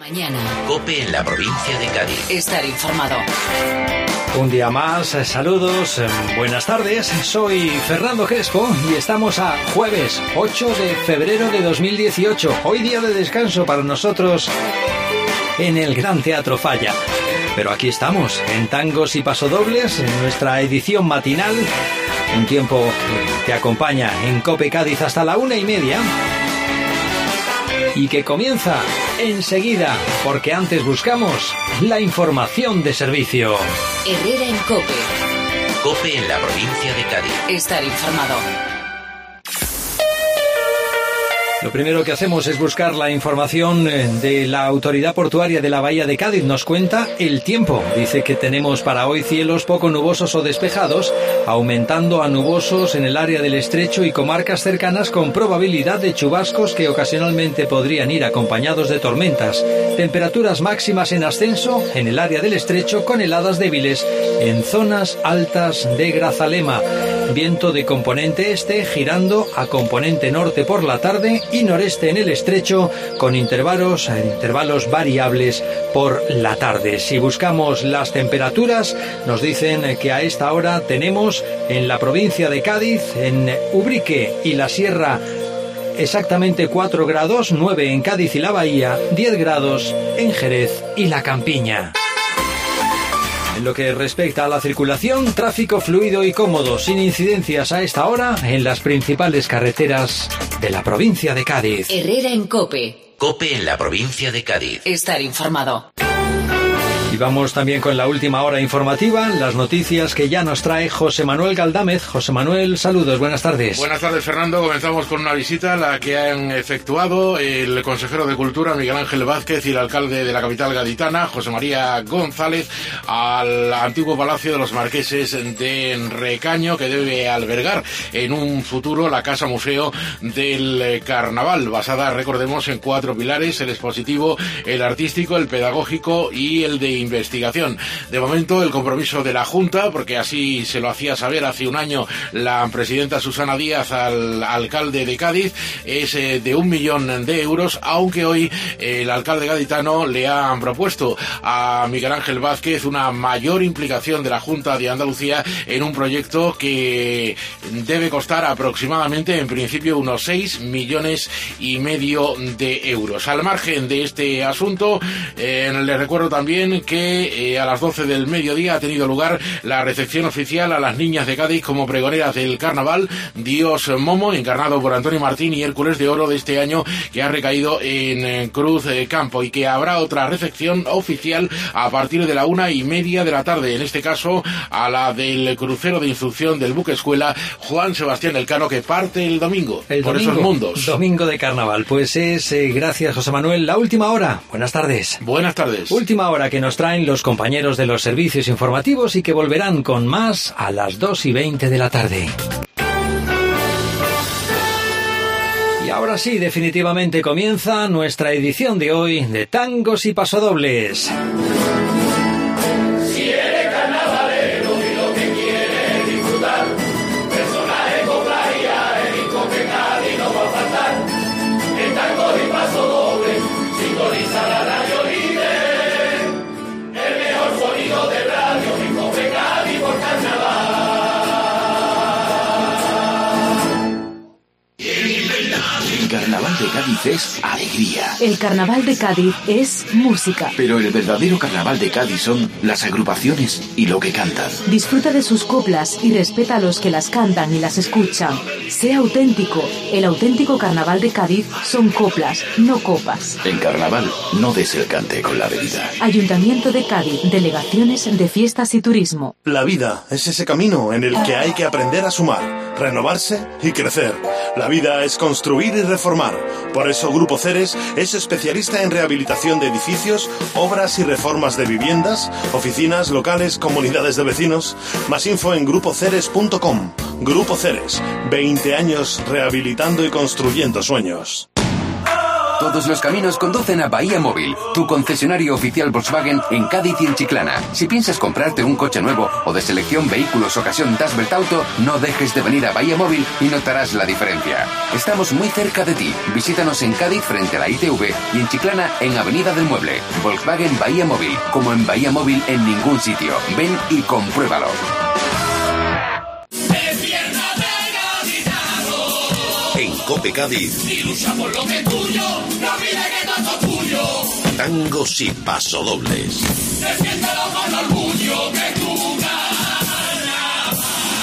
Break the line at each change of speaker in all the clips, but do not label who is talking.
Mañana.
COPE en la provincia de Cádiz.
Estar informado.
Un día más, saludos, buenas tardes, soy Fernando Crespo y estamos a jueves 8 de febrero de 2018, hoy día de descanso para nosotros en el Gran Teatro Falla. Pero aquí estamos, en Tangos y Pasodobles, en nuestra edición matinal, un tiempo que te acompaña en COPE Cádiz hasta la 1:30 y que comienza enseguida, porque antes buscamos la información de servicio.
Herrera en COPE.
COPE en la provincia de Cádiz.
Estar informado.
Lo primero que hacemos es buscar la información de la Autoridad Portuaria de la Bahía de Cádiz. Nos cuenta el tiempo. Dice que tenemos para hoy cielos poco nubosos o despejados, aumentando a nubosos en el área del Estrecho y comarcas cercanas con probabilidad de chubascos que ocasionalmente podrían ir acompañados de tormentas. Temperaturas máximas en ascenso en el área del Estrecho con heladas débiles en zonas altas de Grazalema. Viento de componente este girando a componente norte por la tarde y noreste en el Estrecho con intervalos variables por la tarde. Si buscamos las temperaturas, nos dicen que a esta hora tenemos en la provincia de Cádiz, en Ubrique y la Sierra, exactamente 4 grados, 9 en Cádiz y la Bahía, 10 grados en Jerez y la Campiña. En lo que respecta a la circulación, tráfico fluido y cómodo, sin incidencias a esta hora en las principales carreteras de la provincia de Cádiz.
Herrera en COPE.
COPE en la provincia de Cádiz.
Estar informado.
Y vamos también con la última hora informativa, las noticias que ya nos trae José Manuel Galdámez. José Manuel, saludos, buenas tardes.
Buenas tardes, Fernando. Comenzamos con una visita, la que han efectuado el consejero de Cultura, Miguel Ángel Vázquez, y el alcalde de la capital gaditana, José María González, al antiguo Palacio de los Marqueses de Recaño, que debe albergar en un futuro la Casa Museo del Carnaval, basada, recordemos, en 4 pilares: el expositivo, el artístico, el pedagógico y el de investigación. De momento, el compromiso de la Junta, porque así se lo hacía saber hace un año la presidenta Susana Díaz al alcalde de Cádiz, es de 1 millón de euros, aunque hoy el alcalde gaditano le ha propuesto a Miguel Ángel Vázquez una mayor implicación de la Junta de Andalucía en un proyecto que debe costar aproximadamente, en principio, unos 6,5 millones de euros. Al margen de este asunto, les recuerdo también que a las 12 del mediodía ha tenido lugar la recepción oficial a las niñas de Cádiz como pregoneras del carnaval Dios Momo, encarnado por Antonio Martín y Hércules de Oro de este año, que ha recaído en Cruz Campo, y que habrá otra recepción oficial a partir de la 1:30 de la tarde, en este caso a la del crucero de instrucción del buque escuela Juan Sebastián Elcano, que parte el domingo por esos mundos.
Domingo de carnaval. Pues es, gracias José Manuel, la última hora. Buenas tardes.
Buenas tardes.
Última hora que nos traen los compañeros de los servicios informativos y que volverán con más a las 2:20 de la tarde. Y ahora sí, definitivamente comienza nuestra edición de hoy de Tangos y Pasodobles.
Si eres carnavalero y lo que quieres disfrutar, personaje con playa, el COPE Cádiz no va a faltar. En Tangos y Pasodobles, sintoniza la radio líder. El mejor sonido de radio en COPE Cádiz por carnaval.
El carnaval de Cádiz es alegría.
El carnaval de Cádiz es música.
Pero el verdadero carnaval de Cádiz son las agrupaciones y lo que cantan.
Disfruta de sus coplas y respeta a los que las cantan y las escuchan. Sea auténtico. El auténtico carnaval de Cádiz son coplas, no copas.
En carnaval no des el cante con la bebida.
Ayuntamiento de Cádiz, Delegaciones de Fiestas y Turismo.
La vida es ese camino en el que hay que aprender a sumar, renovarse y crecer. La vida es construir y reformar. Por eso Grupo Ceres es especialista en rehabilitación de edificios, obras y reformas de viviendas, oficinas, locales, comunidades de vecinos. Más info en grupoceres.com. Grupo Ceres, 20 años rehabilitando y construyendo sueños.
Todos los caminos conducen a Bahía Móvil, tu concesionario oficial Volkswagen en Cádiz y en Chiclana. Si piensas comprarte un coche nuevo o de selección vehículos ocasión Dasbelt Auto, no dejes de venir a Bahía Móvil y notarás la diferencia. Estamos muy cerca de ti. Visítanos en Cádiz frente a la ITV y en Chiclana en Avenida del Mueble. Volkswagen Bahía Móvil, como en Bahía Móvil en ningún sitio. Ven y compruébalo.
En COPE Cádiz.
Y lucha por lo que es tuyo, no olvides que todo es tuyo.
Tangos y pasodobles.
Defiéndelo con orgullo que tú ganas.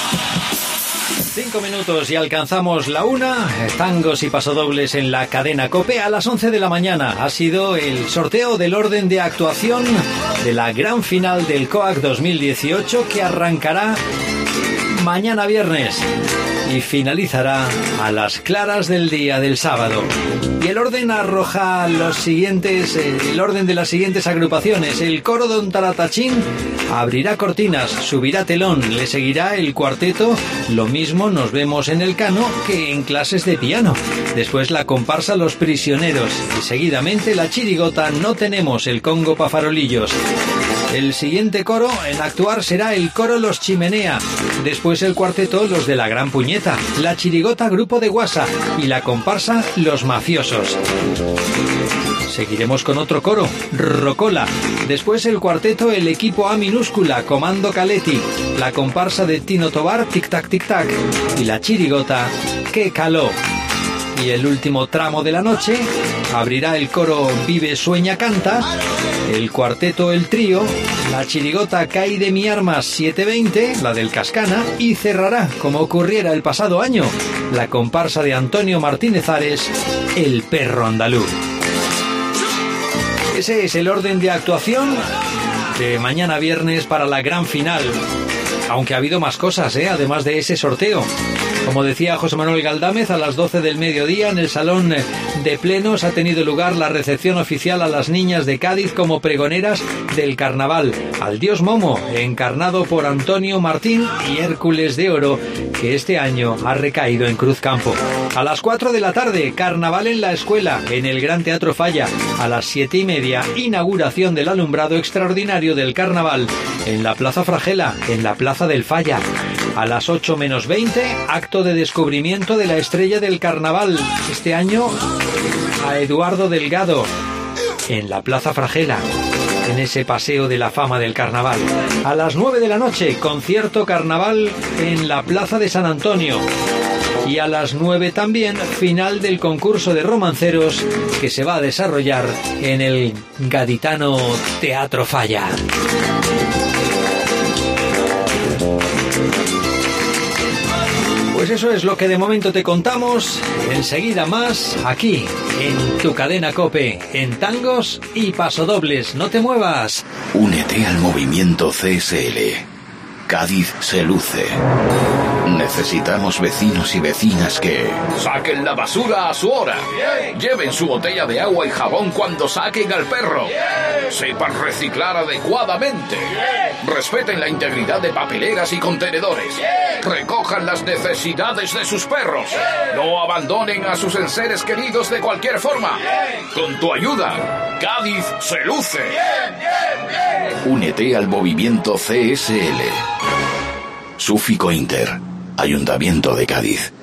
5 minutos y alcanzamos la 1. Tangos y pasodobles en la cadena COPE. A las 11 de la mañana ha sido el sorteo del orden de actuación de la gran final del COAC 2018 que arrancará mañana viernes y finalizará a las claras del día del sábado. Y el orden arroja el orden de las siguientes agrupaciones. El coro Don Taratachín abrirá cortinas, subirá telón, le seguirá el cuarteto. Lo mismo nos vemos en el Cano que en clases de piano. Después la comparsa Los Prisioneros y seguidamente la chirigota No Tenemos, el Congo pa' Farolillos. El siguiente coro en actuar será el coro Los Chimenea, después el cuarteto Los de la Gran Puñeta, la chirigota Grupo de Guasa y la comparsa Los Mafiosos. Seguiremos con otro coro, Rocola, después el cuarteto El Equipo A minúscula, Comando Caletti, la comparsa de Tino Tobar, Tic Tac Tic Tac y la chirigota Que Caló. Y el último tramo de la noche abrirá el coro Vive, Sueña, Canta, el cuarteto El Trío, la chirigota Caí de mi armas 720, la del Cascana, y cerrará, como ocurriera el pasado año, la comparsa de Antonio Martínez Ares, El Perro Andaluz. Ese es el orden de actuación de mañana viernes para la gran final. Aunque ha habido más cosas, además de ese sorteo. Como decía José Manuel Galdámez, a las 12 del mediodía en el Salón de Plenos ha tenido lugar la recepción oficial a las niñas de Cádiz como pregoneras del carnaval. Al Dios Momo, encarnado por Antonio Martín y Hércules de Oro, que este año ha recaído en Cruzcampo. A las 4 de la tarde, carnaval en la escuela, en el Gran Teatro Falla. A las 7:30, inauguración del alumbrado extraordinario del carnaval en la Plaza Fragela, en la Plaza del Falla. A las 8 menos 20, acto de descubrimiento de la estrella del carnaval. Este año a Eduardo Delgado, en la Plaza Fragela, en ese paseo de la fama del carnaval. A las 9 de la noche, concierto carnaval en la Plaza de San Antonio. Y a las 9 también, final del concurso de romanceros que se va a desarrollar en el gaditano Teatro Falla. Pues eso es lo que de momento te contamos. Enseguida más aquí en tu cadena COPE, en Tangos y Pasodobles. No te muevas.
Únete al movimiento CSL. Cádiz se luce. Necesitamos vecinos y vecinas que...
Saquen la basura a su hora. Lleven su botella de agua y jabón cuando saquen al perro. Sepan reciclar adecuadamente. Respeten la integridad de papeleras y contenedores. Recojan las necesidades de sus perros. No abandonen a sus enseres queridos de cualquier forma. Con tu ayuda, Cádiz se luce.
Únete al movimiento CSL. Súfico Inter, Ayuntamiento de Cádiz.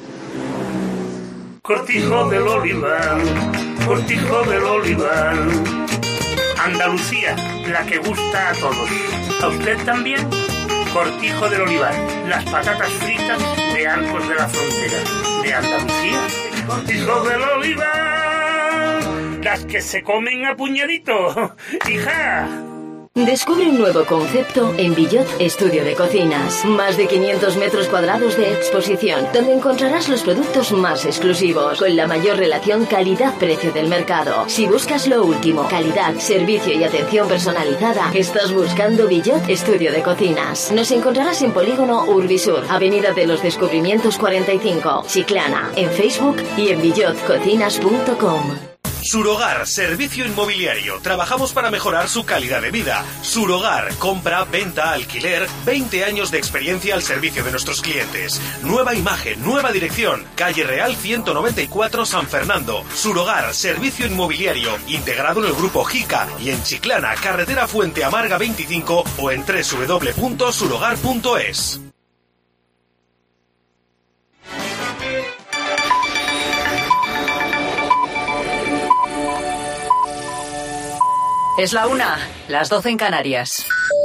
Cortijo del Olivar, Cortijo del Olivar. Andalucía, la que gusta a todos. ¿A usted también? Cortijo del Olivar, las patatas fritas de Arcos de la Frontera. ¿De Andalucía? Cortijo del Olivar, las que se comen a puñadito. ¡Hija!
Descubre un nuevo concepto en Villot Estudio de Cocinas. Más de 500 metros cuadrados de exposición, donde encontrarás los productos más exclusivos, con la mayor relación calidad-precio del mercado. Si buscas lo último, calidad, servicio y atención personalizada, estás buscando Villot Estudio de Cocinas. Nos encontrarás en Polígono Urbisur, Avenida de los Descubrimientos 45, Chiclana, en Facebook y en villotcocinas.com.
Surhogar, servicio inmobiliario. Trabajamos para mejorar su calidad de vida. Surhogar, compra, venta, alquiler, 20 años de experiencia al servicio de nuestros clientes. Nueva imagen, nueva dirección. Calle Real 194 San Fernando. Surhogar, servicio inmobiliario, integrado en el grupo JICA y en Chiclana, carretera Fuente Amarga 25 o en www.surhogar.es.
Es la 1, las 12 en Canarias.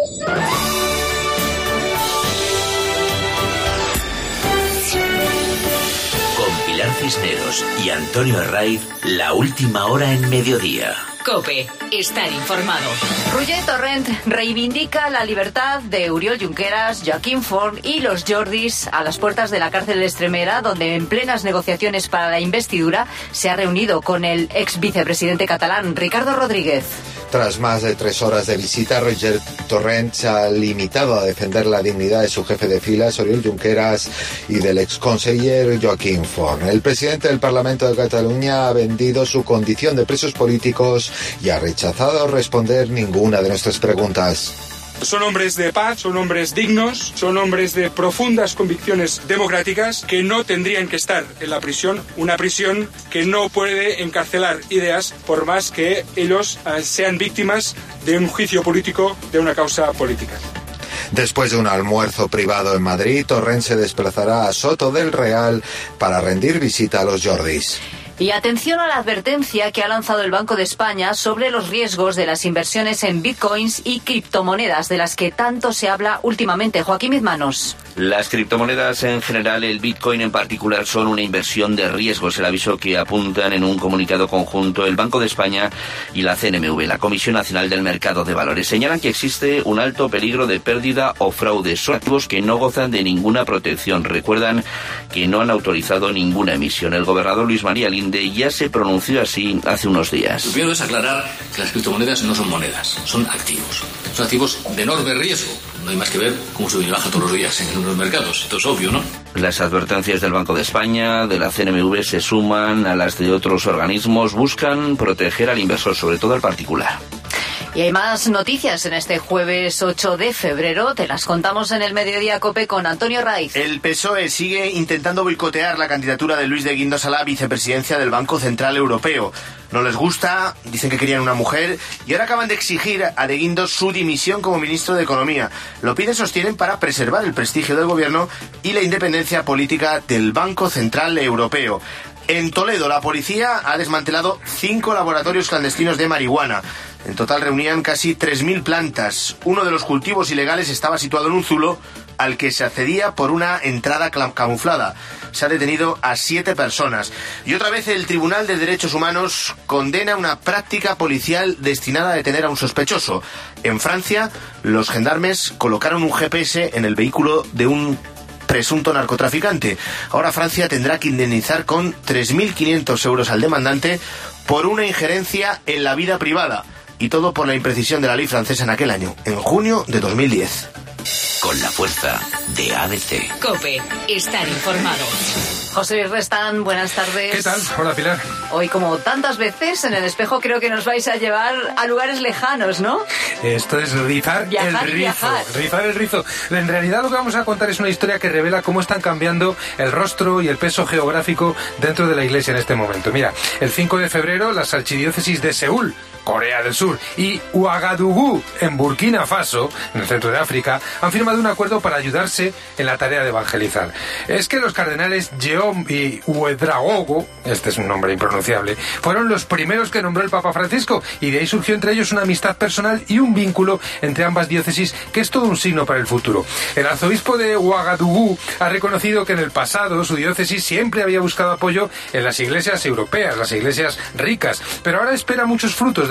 Con Pilar Cisneros y Antonio Herraiz, la última hora en mediodía.
COPE, estar informado.
Roger Torrent reivindica la libertad de Oriol Junqueras, Joaquim Forn y los Jordis a las puertas de la cárcel de Extremera, donde en plenas negociaciones para la investidura se ha reunido con el ex vicepresidente catalán, Ricardo Rodríguez.
Tras más de 3 horas de visita, Roger Torrent se ha limitado a defender la dignidad de su jefe de filas, Oriol Junqueras, y del exconseller Joaquim Forn. El presidente del Parlamento de Cataluña ha vendido su condición de presos políticos y ha rechazado responder ninguna de nuestras preguntas.
Son hombres de paz, son hombres dignos, son hombres de profundas convicciones democráticas que no tendrían que estar en la prisión, una prisión que no puede encarcelar ideas por más que ellos sean víctimas de un juicio político, de una causa política.
Después de un almuerzo privado en Madrid, Torrent se desplazará a Soto del Real para rendir visita a los Jordis.
Y atención a la advertencia que ha lanzado el Banco de España sobre los riesgos de las inversiones en bitcoins y criptomonedas, de las que tanto se habla últimamente. Joaquín Izmanos.
Las criptomonedas en general, el bitcoin en particular, son una inversión de riesgos. El aviso que apuntan en un comunicado conjunto el Banco de España y la CNMV, la Comisión Nacional del Mercado de Valores, señalan que existe un alto peligro de pérdida o fraude. Son activos que no gozan de ninguna protección. Recuerdan que no han autorizado ninguna emisión. El gobernador Luis María Linde ya se pronunció así hace unos días.
Lo primero es aclarar que las criptomonedas no son monedas, son activos. Son activos de enorme riesgo. No hay más que ver cómo sube y baja todos los días en los mercados. Esto es obvio, ¿no?
Las advertencias del Banco de España, de la CNMV, se suman a las de otros organismos. Buscan proteger al inversor, sobre todo al particular.
Y hay más noticias en este jueves 8 de febrero. Te las contamos en el Mediodía COPE con Antonio Herraiz.
El PSOE sigue intentando boicotear la candidatura de Luis de Guindos a la vicepresidencia del Banco Central Europeo. No les gusta, dicen que querían una mujer y ahora acaban de exigir a de Guindos su dimisión como ministro de Economía. Lo piden, sostienen, para preservar el prestigio del gobierno y la independencia política del Banco Central Europeo. En Toledo, la policía ha desmantelado 5 laboratorios clandestinos de marihuana. En total reunían casi 3.000 plantas. Uno de los cultivos ilegales estaba situado en un zulo al que se accedía por una entrada camuflada. Se ha detenido a 7 personas. Y otra vez el Tribunal de Derechos Humanos condena una práctica policial destinada a detener a un sospechoso. En Francia, los gendarmes colocaron un GPS en el vehículo de un presunto narcotraficante. Ahora Francia tendrá que indemnizar con 3.500 euros al demandante por una injerencia en la vida privada. Y todo por la imprecisión de la ley francesa en aquel año, en junio de 2010.
Con la fuerza de ABC.
COPE, estar informado.
José Luis Restán, buenas tardes.
¿Qué tal? Hola, Pilar.
Hoy, como tantas veces, en el espejo creo que nos vais a llevar a lugares lejanos, ¿no?
Esto es rizar el rizo. Rizar el rizo. En realidad lo que vamos a contar es una historia que revela cómo están cambiando el rostro y el peso geográfico dentro de la Iglesia en este momento. Mira, el 5 de febrero las archidiócesis de Seúl, Corea del Sur, y Ouagadougou, en Burkina Faso, en el centro de África, han firmado un acuerdo para ayudarse en la tarea de evangelizar. Es que los cardenales Jeom y Ouedraogo, este es un nombre impronunciable, fueron los primeros que nombró el Papa Francisco, y de ahí surgió entre ellos una amistad personal y un vínculo entre ambas diócesis que es todo un signo para el futuro. El arzobispo de Ouagadougou ha reconocido que en el pasado su diócesis siempre había buscado apoyo en las iglesias europeas, las iglesias ricas, pero ahora espera muchos frutos de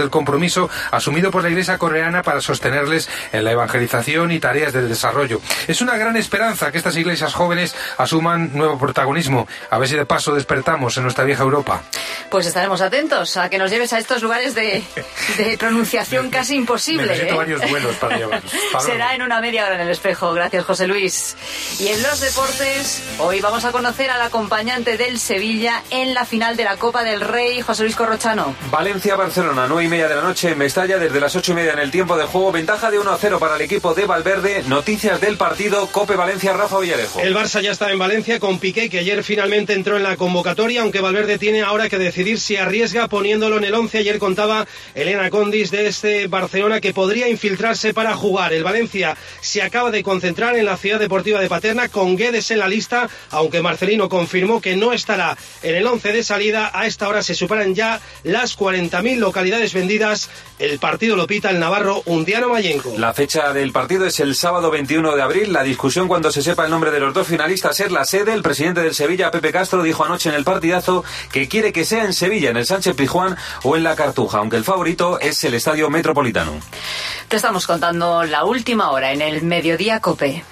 del compromiso asumido por la Iglesia coreana para sostenerles en la evangelización y tareas del desarrollo. Es una gran esperanza que estas iglesias jóvenes asuman nuevo protagonismo. A ver si de paso despertamos en nuestra vieja Europa.
Pues estaremos atentos a que nos lleves a estos lugares de pronunciación casi imposible.
Necesito varios vuelos para llevarnos.
Será en una media hora en el espejo. Gracias, José Luis. Y en los deportes, hoy vamos a conocer al acompañante del Sevilla en la final de la Copa del Rey, José Luis Corrochano.
Valencia-Barcelona, 9:30 de la noche en Mestalla, desde las 8:30 en el tiempo de juego. Ventaja de 1-0 para el equipo de Valverde. Noticias del partido, Cope Valencia, Rafa Villarejo.
El Barça ya está en Valencia con Piqué, que ayer finalmente entró en la convocatoria, aunque Valverde tiene ahora que decidir si arriesga poniéndolo en el 11. Ayer contaba Elena Condis de este Barcelona que podría infiltrarse para jugar. El Valencia se acaba de concentrar en la Ciudad Deportiva de Paterna con Guedes en la lista, aunque Marcelino confirmó que no estará en el 11 de salida. A esta hora se superan ya las 40.000 localidades vendidas. El partido lo pita el navarro Undiano Mayenco.
La fecha del partido es el sábado 21 de abril. La discusión cuando se sepa el nombre de los dos finalistas es la sede. El presidente del Sevilla, Pepe Castro, dijo anoche en el partidazo que quiere que sea en Sevilla, en el Sánchez Pizjuán o en la Cartuja, aunque el favorito es el Estadio Metropolitano.
Te estamos contando la última hora en el Mediodía Cope.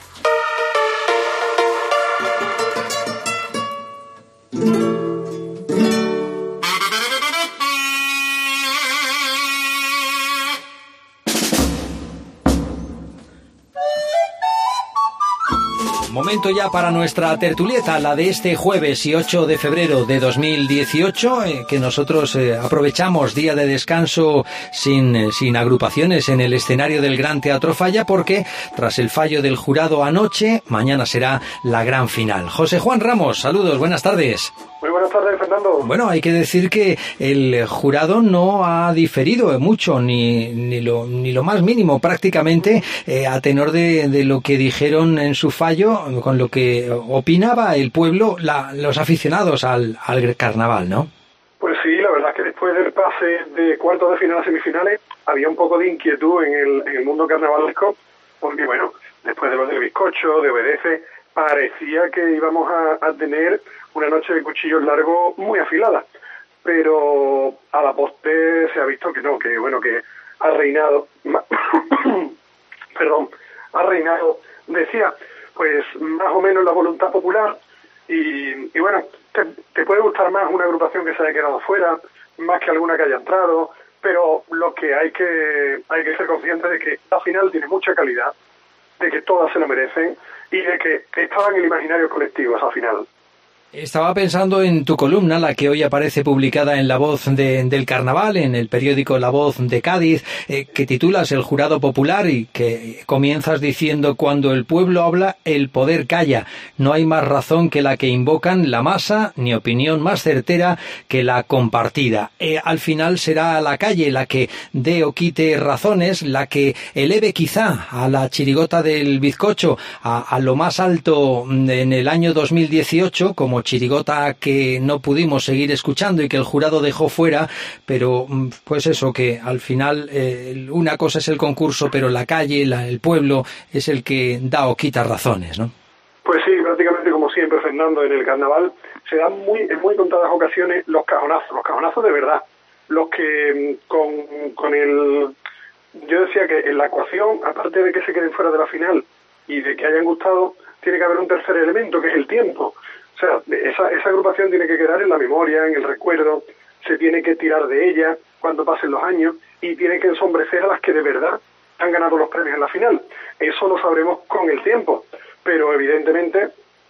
Momento ya para nuestra tertulieta, la de este jueves y 8 de febrero de 2018, que nosotros aprovechamos día de descanso sin agrupaciones en el escenario del Gran Teatro Falla, porque tras el fallo del jurado anoche, mañana será la gran final. José Juan Ramos, saludos, buenas tardes.
Muy buenas tardes, Fernando.
Bueno, hay que decir que el jurado no ha diferido mucho, ni lo más mínimo, prácticamente, a tenor de lo que dijeron en su fallo, con lo que opinaba el pueblo, los aficionados al carnaval, ¿no?
Pues sí, la verdad es que después del pase de cuartos de final a semifinales, había un poco de inquietud en el mundo carnavalesco, porque bueno, después de lo del bizcocho, de Obedece, parecía que íbamos a tener una noche de cuchillos largos muy afilada, pero a la postre se ha visto que no, que bueno, que ha reinado, decía, pues más o menos la voluntad popular y bueno, te puede gustar más una agrupación que se haya quedado fuera, más que alguna que haya entrado, pero lo que hay que ser consciente de que la final tiene mucha calidad, de que todas se lo merecen y de que estaba en el imaginario colectivo esa final.
Estaba pensando en tu columna, la que hoy aparece publicada en La Voz del Carnaval, en el periódico La Voz de Cádiz, que titulas El jurado popular y que comienzas diciendo: cuando el pueblo habla, el poder calla. No hay más razón que la que invocan la masa, ni opinión más certera que la compartida. Al final será la calle la que dé o quite razones, la que eleve quizá a la chirigota del bizcocho a lo más alto en el año 2018, como chirigota que no pudimos seguir escuchando y que el jurado dejó fuera, pero pues eso, que al final una cosa es el concurso, pero la calle, el pueblo es el que da o quita razones, ¿no?
Pues sí, prácticamente como siempre, Fernando, en el carnaval se dan en muy contadas ocasiones los cajonazos de verdad, los que con el... Yo decía que en la ecuación, aparte de que se queden fuera de la final y de que hayan gustado, tiene que haber un tercer elemento, que es el tiempo. O sea, esa agrupación tiene que quedar en la memoria, en el recuerdo, se tiene que tirar de ella cuando pasen los años y tiene que ensombrecer a las que de verdad han ganado los premios en la final. Eso lo sabremos con el tiempo, pero evidentemente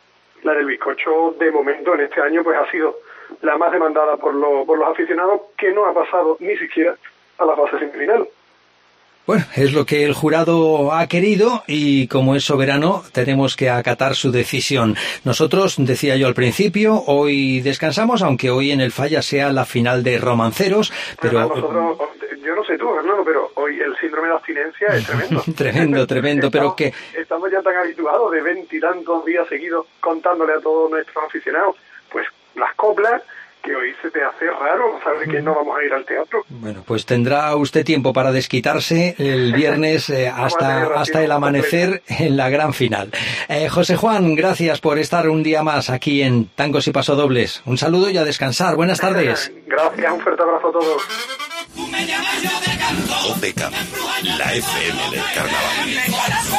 la del bizcocho de momento en este año pues ha sido la más demandada por los aficionados, que no ha pasado ni siquiera a la fase semifinal.
Bueno, es lo que el jurado ha querido y como es soberano tenemos que acatar su decisión. Nosotros, decía yo al principio, hoy descansamos, aunque hoy en el Falla sea la final de romanceros, pero...
Nosotros, yo no sé tú, Fernando, pero hoy el síndrome de abstinencia es tremendo.
tremendo, pero que...
Estamos ya tan habituados de 20 y tantos días seguidos contándole a todos nuestros aficionados, pues las coplas, que hoy se te hace raro saber que no vamos a ir al teatro.
Bueno, pues tendrá usted tiempo para desquitarse el viernes hasta el amanecer en la gran final. José Juan, gracias por estar un día más aquí en Tangos y Pasodobles. Un saludo y a descansar. Buenas tardes.
Gracias, un fuerte abrazo a todos.
Copeca, la FM del carnaval.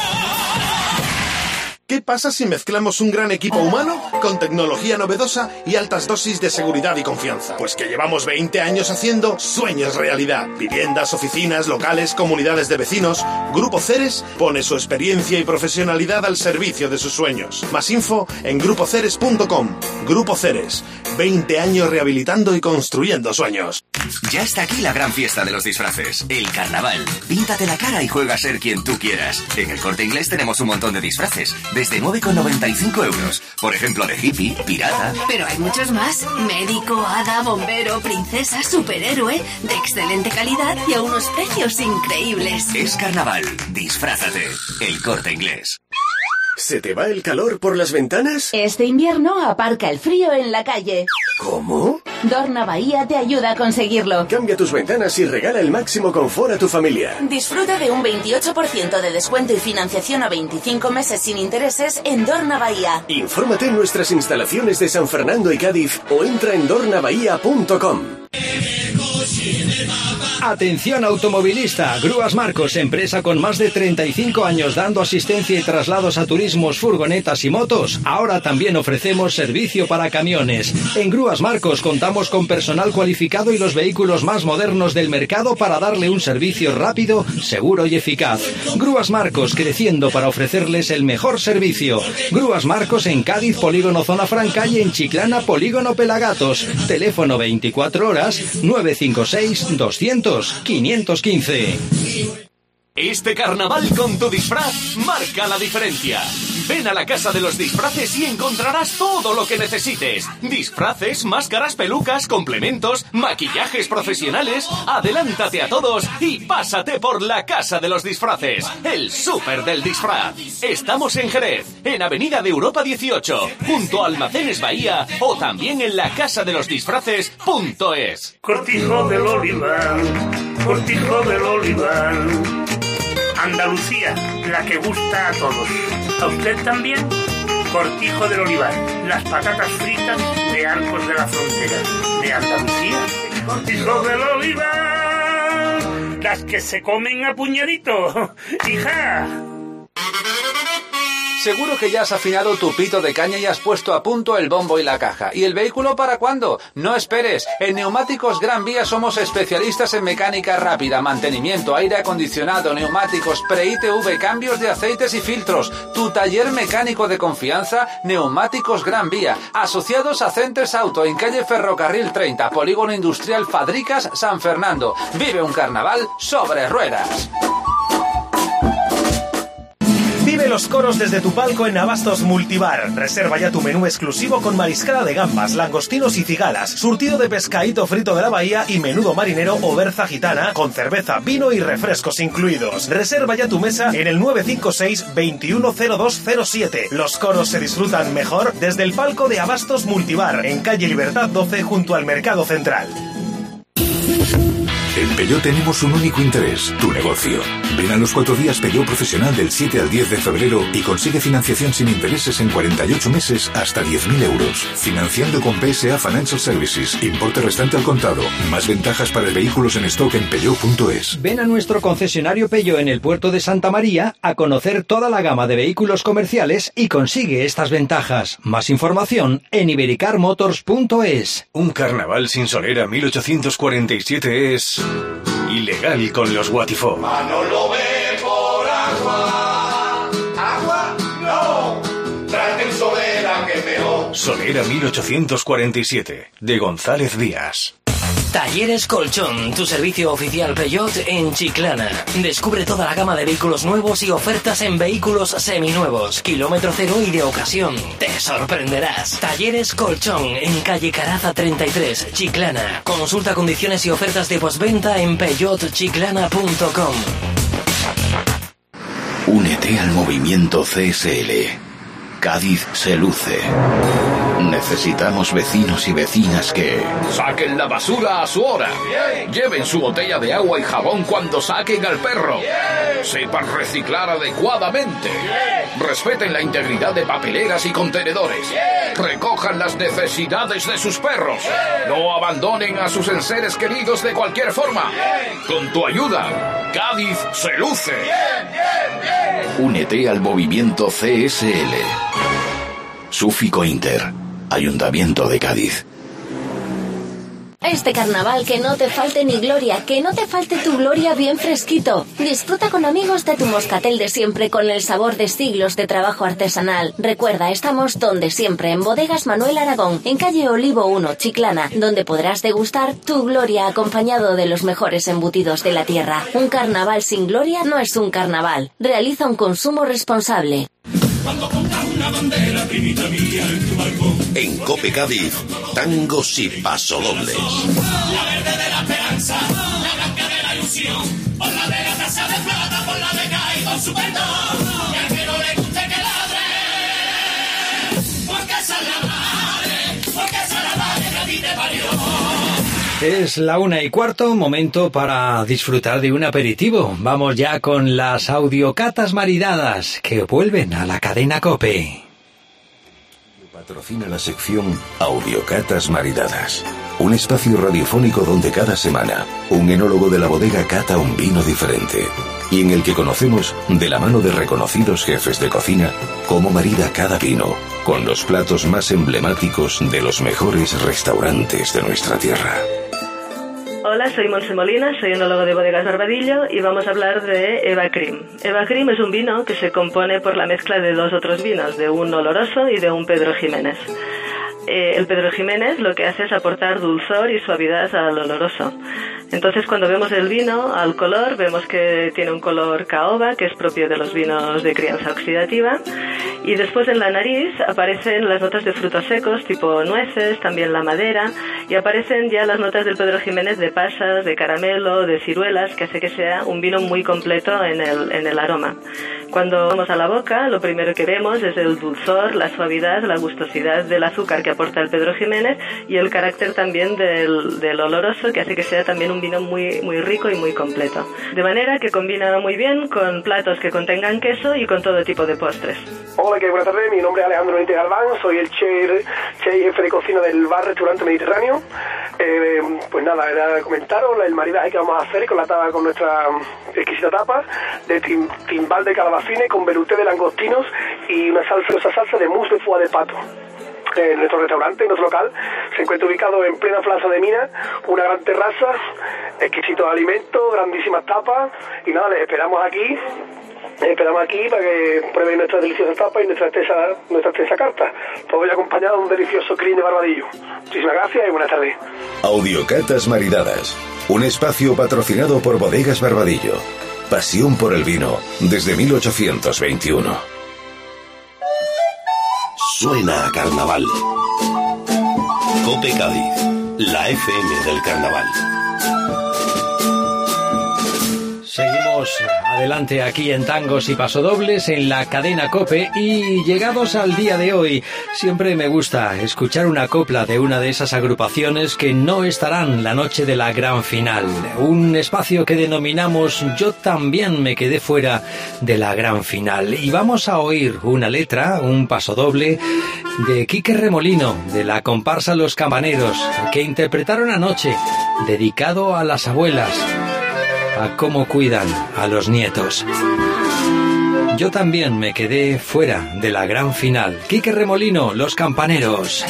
¿Qué pasa si mezclamos un gran equipo humano con tecnología novedosa y altas dosis de seguridad y confianza? Pues que llevamos 20 años haciendo sueños realidad. Viviendas, oficinas, locales, comunidades de vecinos. Grupo Ceres pone su experiencia y profesionalidad al servicio de sus sueños. Más info en grupoceres.com. Grupo Ceres, 20 años rehabilitando y construyendo sueños.
Ya está aquí la gran fiesta de los disfraces, el carnaval. Píntate la cara y juega a ser quien tú quieras. En el Corte Inglés tenemos un montón de disfraces, desde 9,95 euros. Por ejemplo, de hippie, pirata...
Pero hay muchos más. Médico, hada, bombero, princesa, superhéroe, de excelente calidad y a unos precios increíbles.
Es carnaval. Disfrázate. El Corte Inglés.
¿Se te va el calor por las ventanas?
Este invierno aparca el frío en la calle.
¿Cómo?
Dorna Bahía te ayuda a conseguirlo.
Cambia tus ventanas y regala el máximo confort a tu familia.
Disfruta de un 28% de descuento y financiación a 25 meses sin intereses en Dorna Bahía.
Infórmate en nuestras instalaciones de San Fernando y Cádiz o entra en dornabahía.com.
Atención automovilista, Grúas Marcos, empresa con más de 35 años dando asistencia y traslados a turismos, furgonetas y motos. Ahora también ofrecemos servicio para camiones. En Grúas Marcos contamos con personal cualificado y los vehículos más modernos del mercado para darle un servicio rápido, seguro y eficaz. Grúas Marcos, creciendo para ofrecerles el mejor servicio. Grúas Marcos en Cádiz, Polígono Zona Franca, y en Chiclana, Polígono Pelagatos. Teléfono 24 horas 956 200 515.
Este carnaval con tu disfraz marca la diferencia. Ven a la Casa de los Disfraces y encontrarás todo lo que necesites. Disfraces, máscaras, pelucas, complementos, maquillajes profesionales. Adelántate a todos y pásate por la Casa de los Disfraces, el súper del disfraz. Estamos en Jerez, en Avenida de Europa 18, junto a Almacenes Bahía o también en lacasadelosdisfraces.es.
Cortijo del Olivar, Cortijo del Olivar. Andalucía, la que gusta a todos. ¿A usted también? Cortijo del Olivar, las patatas fritas de Arcos de la Frontera. ¿De Andalucía? Cortijo del Olivar, las que se comen a puñadito. ¡Hija!
Seguro que ya has afinado tu pito de caña y has puesto a punto el bombo y la caja. ¿Y el vehículo para cuándo? No esperes. En Neumáticos Gran Vía somos especialistas en mecánica rápida, mantenimiento, aire acondicionado, neumáticos, pre-ITV, cambios de aceites y filtros. Tu taller mecánico de confianza, Neumáticos Gran Vía. Asociados a Centres Auto, en calle Ferrocarril 30, Polígono Industrial Fadricas, San Fernando. Vive un carnaval sobre ruedas.
Vive los coros desde tu palco en Abastos Multibar. Reserva ya tu menú exclusivo con mariscada de gambas, langostinos y cigalas, surtido de pescadito frito de la bahía y menudo marinero o berza gitana con cerveza, vino y refrescos incluidos. Reserva ya tu mesa en el 956 210207. Los coros se disfrutan mejor desde el palco de Abastos Multibar, en calle Libertad 12 junto al Mercado Central.
En Peugeot tenemos un único interés, tu negocio. Ven a los 4 días Peugeot Profesional del 7 al 10 de febrero y consigue financiación sin intereses en 48 meses hasta 10.000 euros. Financiando con PSA Financial Services. Importe restante al contado. Más ventajas para vehículos en stock en Peugeot.es.
Ven a nuestro concesionario Peugeot en el puerto de Santa María a conocer toda la gama de vehículos comerciales y consigue estas ventajas. Más información en ibericarmotors.es.
Un carnaval sin solera 1847 es... ilegal con los Guatifó.
Manolo ve por agua. ¿Agua? No. Traten solera que peor.
Solera 1847, de González Díaz.
Talleres Colchón, tu servicio oficial Peugeot en Chiclana. Descubre toda la gama de vehículos nuevos y ofertas en vehículos seminuevos, kilómetro cero y de ocasión. Te sorprenderás. Talleres Colchón, en calle Caraza 33, Chiclana. Consulta condiciones y ofertas de postventa en peugeotchiclana.com.
Únete al movimiento CSL. Cádiz se luce. Necesitamos vecinos y vecinas que...
Saquen la basura a su hora. Lleven su botella de agua y jabón cuando saquen al perro. Sepan reciclar adecuadamente. Respeten la integridad de papeleras y contenedores. Recojan las necesidades de sus perros. No abandonen a sus enseres queridos de cualquier forma. Con tu ayuda, Cádiz se luce.
Únete al movimiento CSL. Súfico Inter, Ayuntamiento de Cádiz.
Este carnaval que no te falte ni gloria, que no te falte tu gloria bien fresquito. Disfruta con amigos de tu moscatel de siempre con el sabor de siglos de trabajo artesanal. Recuerda, estamos donde siempre, en Bodegas Manuel Aragón, en calle Olivo 1, Chiclana, donde podrás degustar tu gloria acompañado de los mejores embutidos de la tierra. Un carnaval sin gloria no es un carnaval. Realiza un consumo responsable.
Cuando pongas una bandera, primita mía, en tu balcón. En Cope Cádiz, tangos y pasodobles.
La verde de la esperanza, la blanca de la ilusión, por la de la taza de plata, por la de Cádiz con su perdón. Y al que no le guste que ladre, porque esa es la madre, porque esa es la madre que a ti te parió.
Es la 1:15, momento para disfrutar de un aperitivo. Vamos ya con las audiocatas maridadas que vuelven a la cadena COPE.
Patrocina la sección Audiocatas Maridadas, un espacio radiofónico donde cada semana un enólogo de la bodega cata un vino diferente y en el que conocemos, de la mano de reconocidos jefes de cocina, cómo marida cada vino con los platos más emblemáticos de los mejores restaurantes de nuestra tierra.
Hola, soy Monse Molina, soy enólogo de Bodegas Barbadillo y vamos a hablar de Eva Cream. Eva Cream es un vino que se compone por la mezcla de dos otros vinos, de un oloroso y de un Pedro Ximénez. El Pedro Ximénez lo que hace es aportar dulzor y suavidad al oloroso. Entonces, cuando vemos el vino, al color, vemos que tiene un color caoba, que es propio de los vinos de crianza oxidativa. Y después en la nariz aparecen las notas de frutos secos, tipo nueces, también la madera, y aparecen ya las notas del Pedro Ximénez de pasas, de caramelo, de ciruelas, que hace que sea un vino muy completo en el aroma. Cuando vamos a la boca, lo primero que vemos es el dulzor, la suavidad, la gustosidad del azúcar que aporta el Pedro Ximénez y el carácter también del oloroso, que hace que sea también un vino muy, muy rico y muy completo. De manera que combina muy bien con platos que contengan queso y con todo tipo de postres.
Hola, ¿qué? Buenas tardes, mi nombre es Alejandro Benítez Galván, soy el chef jefe de cocina del bar restaurante Mediterráneo. Pues nada, era comentaros el maridaje que vamos a hacer con nuestra exquisita tapa de timbal de calabacines con velouté de langostinos y una salsa de mousse de foie de pato. Nuestro restaurante, nuestro local, se encuentra ubicado en plena plaza de Minas, una gran terraza, exquisitos alimentos, grandísimas tapas, y nada, les esperamos aquí para que prueben nuestras deliciosas tapas y nuestra extensa carta. Todo ello acompañado de un delicioso clean de Barbadillo. Muchísimas gracias y buenas tardes.
Audiocatas Maridadas, un espacio patrocinado por Bodegas Barbadillo. Pasión por el vino desde 1821.
Suena a carnaval. Cope Cádiz, la FM del carnaval.
Seguimos adelante aquí en Tangos y Pasodobles en la cadena COPE y llegados al día de hoy, siempre me gusta escuchar una copla de una de esas agrupaciones que no estarán la noche de la gran final. Un espacio que denominamos Yo también me quedé fuera de la gran final. Y vamos a oír una letra, un pasodoble de Quique Remolino, de la comparsa Los Campaneros, que interpretaron anoche, dedicado a las abuelas, a cómo cuidan a los nietos. Yo también me quedé fuera de la gran final. Quique Remolino, Los Campaneros.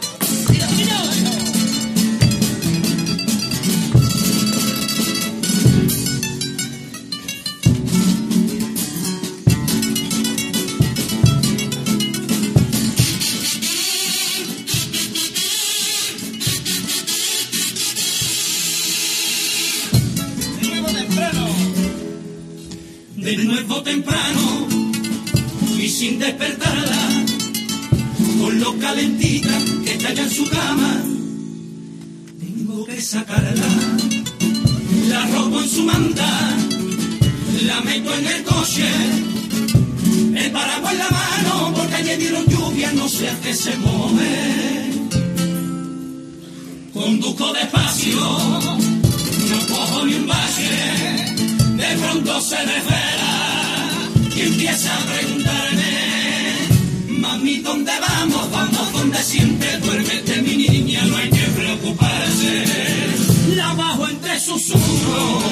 De nuevo temprano y sin despertarla, con lo calentita que está ya en su cama, tengo que sacarla. La robo en su manta, la meto en el coche, el paraguas en la mano, porque ayer dieron lluvia, no sé a qué se mueve. Conduzco despacio, no cojo ni un bache, de pronto se me espera y empieza a preguntarme: mami, ¿dónde vamos? Vamos donde siempre, duérmete mi niña, no hay que preocuparse. La bajo entre susurros,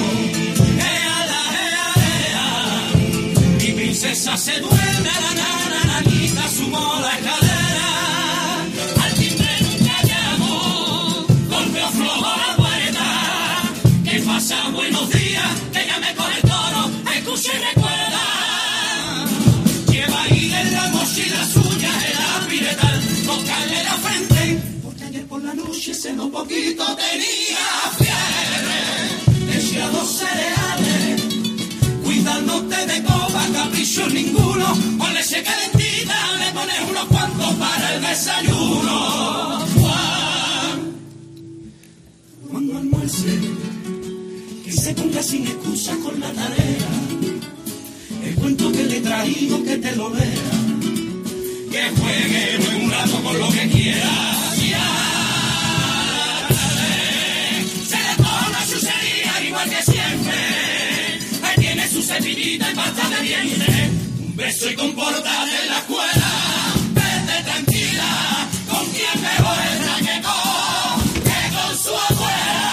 mi princesa se duerme, la nanita sumó la escalera, al timbre nunca llamo, golpeo flojo la puerta, ¿qué pasa? Buenos días, que ya me coge el toro, escucha y recuerda, lleva ahí en la mochila suya el apiretal, tocarle la frente, porque ayer por la noche se no poquito tenía fiebre, decía 2 cereales, cuidándote de copa, capricho ninguno, ponle ese calentita, le pones unos cuantos para el desayuno. Cuando almuerce, que se ponga sin excusa con la tarea, el cuento que le he traído que te lo lea, que juegue un rato con lo que quiera. Se le toma una chuchería igual que siempre, tiene su cepillita y pasta de dientes, un beso y compórtate en la escuela, vete tranquila, con quien mejor entra que con su abuela.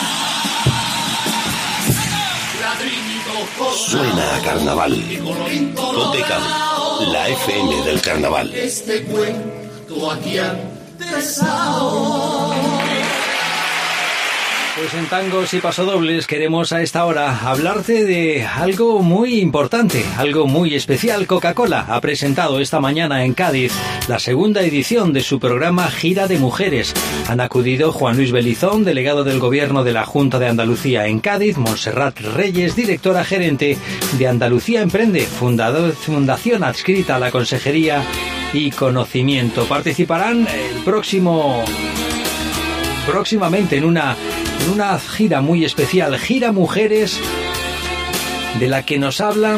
Suena a carnaval. Cope Cádiz, la FM del carnaval.
Este cuento aquí ha empezado.
Pues en Tangos y Pasodobles queremos a esta hora hablarte de algo muy importante, algo muy especial. Coca-Cola ha presentado esta mañana en Cádiz la segunda edición de su programa Gira de Mujeres. Han acudido Juan Luis Belizón, delegado del Gobierno de la Junta de Andalucía en Cádiz, Montserrat Reyes, directora gerente de Andalucía Emprende, fundación adscrita a la Consejería y Conocimiento. Participarán próximamente en una gira muy especial, Gira Mujeres, de la que nos hablan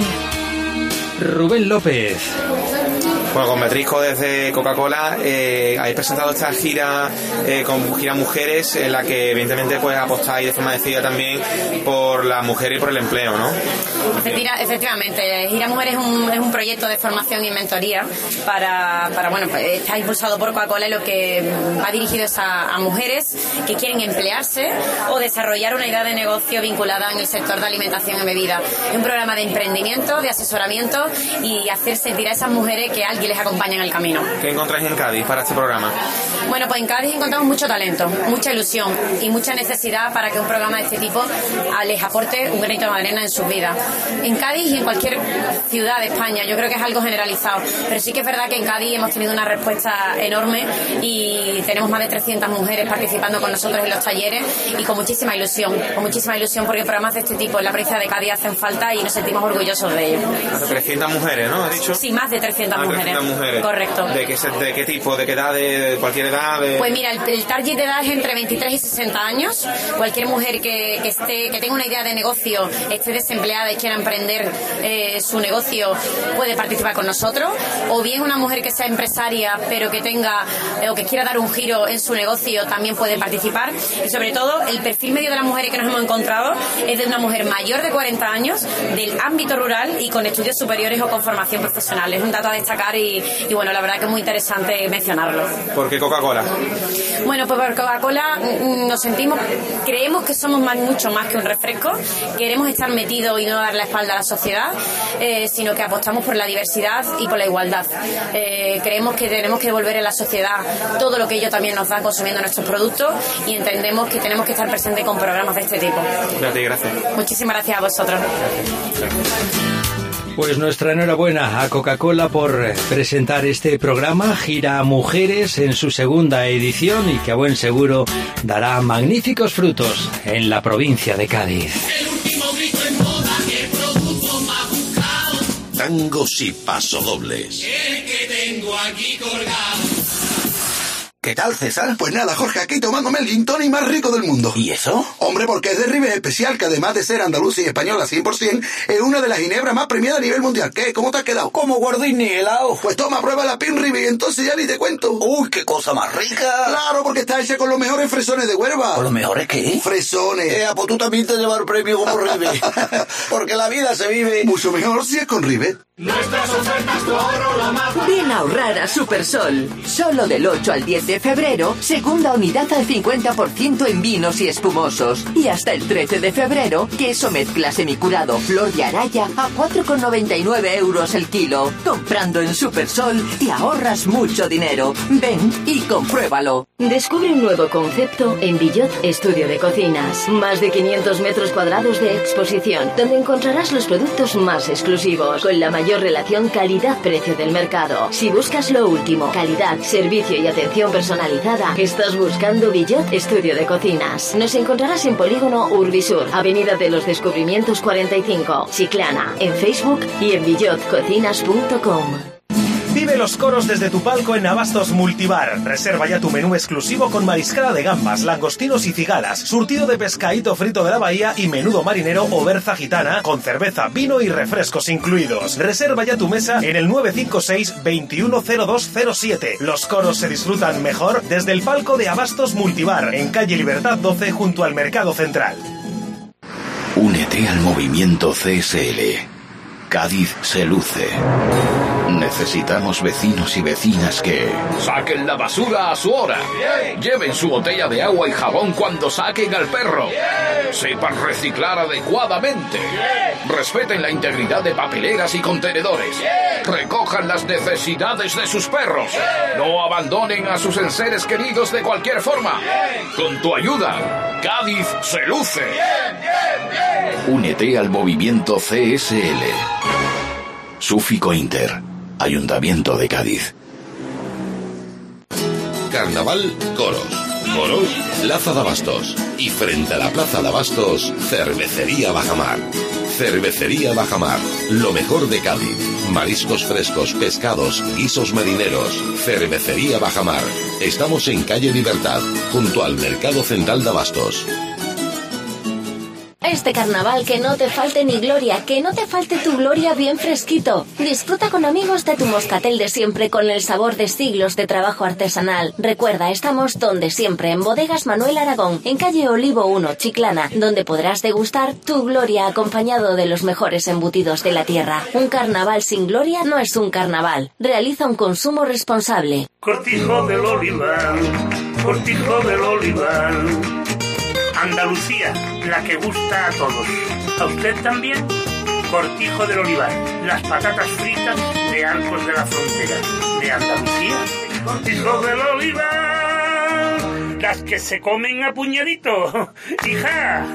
Rubén López.
Bueno, con Metrisco desde Coca-Cola habéis presentado esta gira con Gira Mujeres, en la que evidentemente pues apostáis de forma decidida también por la mujer y por el empleo, ¿no?
Efectivamente, Gira Mujeres es un proyecto de formación y mentoría para está impulsado por Coca-Cola, y lo que va dirigido es a mujeres que quieren emplearse o desarrollar una idea de negocio vinculada en el sector de alimentación y bebida. Es un programa de emprendimiento, de asesoramiento y hacer sentir a esas mujeres que alguien les acompaña en el camino.
¿Qué encontráis en Cádiz para este programa?
Bueno, pues en Cádiz encontramos mucho talento, mucha ilusión y mucha necesidad para que un programa de este tipo les aporte un granito de arena en sus vidas. En Cádiz y en cualquier ciudad de España, yo creo que es algo generalizado, pero sí que es verdad que en Cádiz hemos tenido una respuesta enorme y tenemos más de 300 mujeres participando con nosotros en los talleres y con muchísima ilusión porque programas de este tipo en la provincia de Cádiz hacen falta y nos sentimos orgullosos de ellos.
Más de 300 mujeres, ¿no? ¿Has dicho?
Sí, más de 300 mujeres. Correcto.
¿De qué tipo? ¿De qué edad? ¿De cualquier edad?
Pues mira, el target de edad es entre 23 y 60 años. Cualquier mujer que tenga una idea de negocio, esté desempleada y quiera emprender su negocio, puede participar con nosotros. O bien una mujer que sea empresaria, pero que tenga o que quiera dar un giro en su negocio, también puede participar. Y sobre todo, el perfil medio de las mujeres que nos hemos encontrado es de una mujer mayor de 40 años, del ámbito rural y con estudios superiores o con formación profesional. Es un dato a destacar y bueno, la verdad que es muy interesante mencionarlo.
¿Por qué Coca-Cola?
Bueno, pues por Coca-Cola creemos que somos mucho más que un refresco. Queremos estar metidos y no dar la espalda a la sociedad, sino que apostamos por la diversidad y por la igualdad. Creemos que tenemos que devolver a la sociedad todo lo que ellos también nos dan consumiendo nuestros productos y entendemos que tenemos que estar presentes con programas de este tipo.
Gracias.
Muchísimas gracias a vosotros.
Pues nuestra enhorabuena a Coca-Cola por presentar este programa Gira Mujeres en su segunda edición y que a buen seguro dará magníficos frutos en la provincia de Cádiz.
El último grito en moda, el producto más buscado.
Tangos y pasodobles.
El que tengo aquí colgado.
¿Qué tal, César? Pues nada, Jorge, aquí tomándome el gin tonic más rico del mundo. ¿Y eso? Hombre, porque es de Ribes Especial, que además de ser andaluza y española 100%, es una de las ginebras más premiadas a nivel mundial. ¿Qué? ¿Cómo te has quedado? ¿Cómo gordín ni helado? Pues toma, prueba la Pin Ribes y entonces ya ni te cuento. ¡Uy, qué cosa más rica! Claro, porque está hecha con los mejores fresones de Huelva. ¿Con los mejores qué? Fresones. Pues tú también te llevas el premio como Ribes. Porque la vida se vive mucho mejor si es con Ribes.
Nuestras ofertas tu ahorro lo más.
Ven a ahorrar a Supersol. Solo del 8 al 10 de febrero, segunda unidad al 50% en vinos y espumosos. Y hasta el 13 de febrero, queso mezcla semicurado Flor de Araya a 4,99 euros el kilo. Comprando en Supersol te ahorras mucho dinero. Ven y compruébalo.
Descubre un nuevo concepto en Billot Estudio de Cocinas. Más de 500 metros cuadrados de exposición, donde encontrarás los productos más exclusivos, con la mayor relación calidad-precio del mercado. Si buscas lo último, calidad, servicio y atención personalizada, estás buscando Billot Estudio de Cocinas. Nos encontrarás en Polígono Urbisur, Avenida de los Descubrimientos 45, Chiclana, en Facebook y en billotcocinas.com.
Vive los coros desde tu palco en Abastos Multibar. Reserva ya tu menú exclusivo con mariscada de gambas, langostinos y cigalas, surtido de pescadito frito de la bahía y menudo marinero o berza gitana con cerveza, vino y refrescos incluidos. Reserva ya tu mesa en el 956 210207. Los coros se disfrutan mejor desde el palco de Abastos Multibar, en calle Libertad 12 junto al Mercado Central.
Únete al movimiento CSL. Cádiz se luce. Necesitamos vecinos y vecinas que...
Saquen la basura a su hora. Lleven su botella de agua y jabón cuando saquen al perro. Sepan reciclar adecuadamente. Respeten la integridad de papeleras y contenedores. Recojan las necesidades de sus perros. No abandonen a sus enseres queridos de cualquier forma. Con tu ayuda, Cádiz se luce.
Únete al movimiento CSL. Súfico Inter, Ayuntamiento de Cádiz.
Carnaval Coros. Coros, Plaza de Abastos. Y frente a la Plaza de Abastos, Cervecería Bajamar. Cervecería Bajamar, lo mejor de Cádiz. Mariscos frescos, pescados, guisos marineros. Cervecería Bajamar. Estamos en calle Libertad, junto al Mercado Central de Abastos.
Este carnaval que no te falte ni gloria, que no te falte tu gloria bien fresquito. Disfruta con amigos de tu moscatel de siempre con el sabor de siglos de trabajo artesanal. Recuerda, estamos donde siempre, en Bodegas Manuel Aragón, en calle Olivo 1, Chiclana, donde podrás degustar tu gloria acompañado de los mejores embutidos de la tierra. Un carnaval sin gloria no es un carnaval. Realiza un consumo responsable.
Cortijo del Olivar, Cortijo del Olivar. Andalucía, la que gusta a todos. ¿A usted también? Cortijo del Olivar, las patatas fritas de Arcos de la Frontera. ¿De Andalucía? Cortijo del Olivar, las que se comen a puñadito. ¡Hija!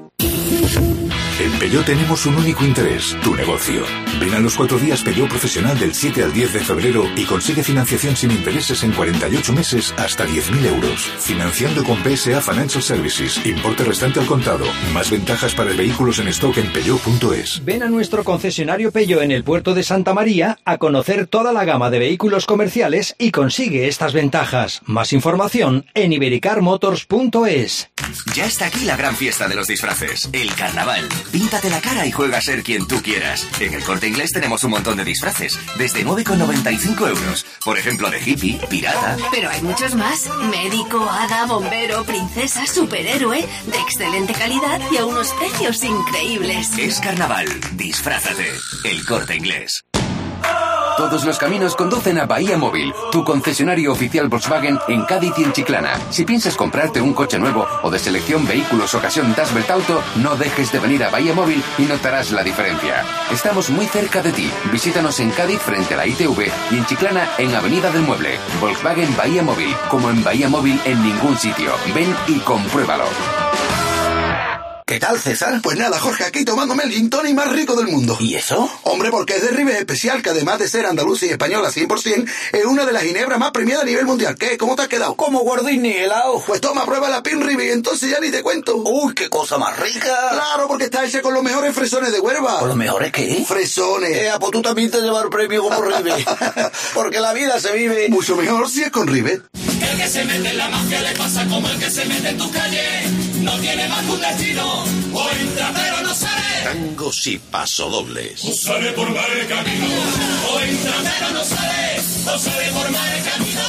En Peugeot tenemos un único interés, tu negocio. Ven a los 4 días Peugeot Profesional del 7 al 10 de febrero y consigue financiación sin intereses en 48 meses hasta 10.000 euros. Financiando con PSA Financial Services. Importe restante al contado. Más ventajas para vehículos en stock en peugeot.es.
Ven a nuestro concesionario Peugeot en el puerto de Santa María a conocer toda la gama de vehículos comerciales y consigue estas ventajas. Más información en ibericarmotors.es.
Ya está aquí la gran fiesta de los disfraces, el carnaval. Píntate la cara y juega a ser quien tú quieras. En el Corte Inglés tenemos un montón de disfraces, desde 9,95 euros. Por ejemplo, de hippie, pirata.
Pero hay muchos más. Médico, hada, bombero, princesa, superhéroe, de excelente calidad y a unos precios increíbles.
Es carnaval, disfrázate. El Corte Inglés.
Todos los caminos conducen a Bahía Móvil, tu concesionario oficial Volkswagen en Cádiz y en Chiclana. Si piensas comprarte un coche nuevo o de selección vehículos ocasión Dasbelt Auto, no dejes de venir a Bahía Móvil y notarás la diferencia. Estamos muy cerca de ti. Visítanos en Cádiz frente a la ITV y en Chiclana en Avenida del Mueble. Volkswagen Bahía Móvil, como en Bahía Móvil en ningún sitio. Ven y compruébalo.
¿Qué tal, César? Pues nada, Jorge, aquí tomándome el gin tonic más rico del mundo. ¿Y eso? Hombre, porque es de Ribes Especial, que además de ser andaluza y española 100%, es una de las ginebras más premiadas a nivel mundial. ¿Qué? ¿Cómo te has quedado? ¿Cómo gordín ni helado? Pues toma, prueba la Pin Ribes y entonces ya ni te cuento. ¡Uy, qué cosa más rica! Claro, porque está hecha con los mejores fresones de Huelva. ¿Con los mejores qué? Fresones. Pues tú también te llevas el premio como Ribes. Porque la vida se vive mucho mejor si es con Ribes.
que se mete en la mafia le pasa como el que se mete en tu calle. No tiene más que un destino, o entra pero no sale.
Tangos y pasodobles.
O sale por mal camino, o entra pero no sale, o sale por mal camino.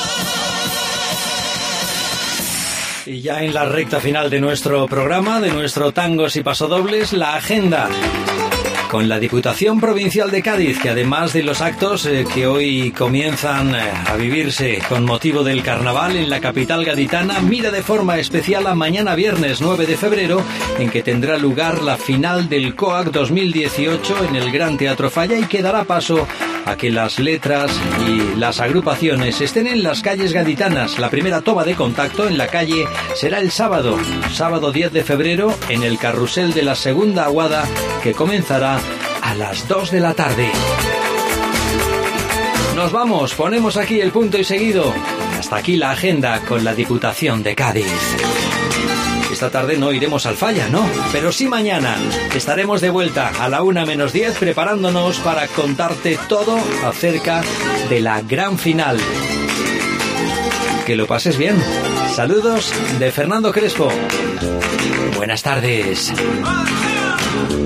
Y ya en la recta final de nuestro programa, de nuestro Tangos y Pasodobles, la agenda con la Diputación Provincial de Cádiz, que además de los actos que hoy comienzan a vivirse con motivo del carnaval en la capital gaditana, mira de forma especial a mañana viernes 9 de febrero, en que tendrá lugar la final del COAC 2018 en el Gran Teatro Falla, y que dará paso a que las letras y las agrupaciones estén en las calles gaditanas. La primera toma de contacto en la calle será el sábado 10 de febrero, en el carrusel de la segunda aguada, que comenzará a las 2 de la tarde. Nos vamos, ponemos aquí el punto y seguido. Hasta aquí la agenda con la Diputación de Cádiz. Esta tarde no iremos al Falla, no, pero sí mañana. Estaremos de vuelta a la 1:10 preparándonos para contarte todo acerca de la gran final. Que lo pases bien. Saludos de Fernando Crespo. Buenas tardes.